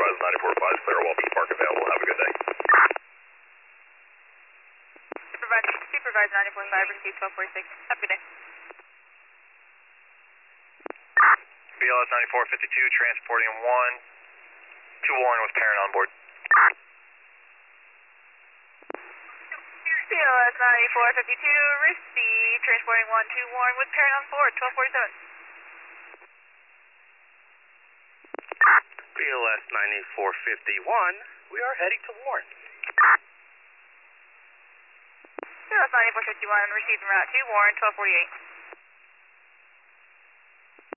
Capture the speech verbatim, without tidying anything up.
Supervisor ninety-four point five, clear, Walters Park available. Have a good day. Supervisor, Supervisor ninety-four point five, receive twelve forty-six. Have a good day. B L S ninety-four fifty-two, transporting one to Warren with parent on board. B L S ninety-four fifty-two, receive, transporting one to Warren with parent on board, twelve forty-seven. B L S ninety-four fifty-one, we are heading to Warren. B L S ninety-four fifty-one, receiving route to Warren, twelve forty-eight.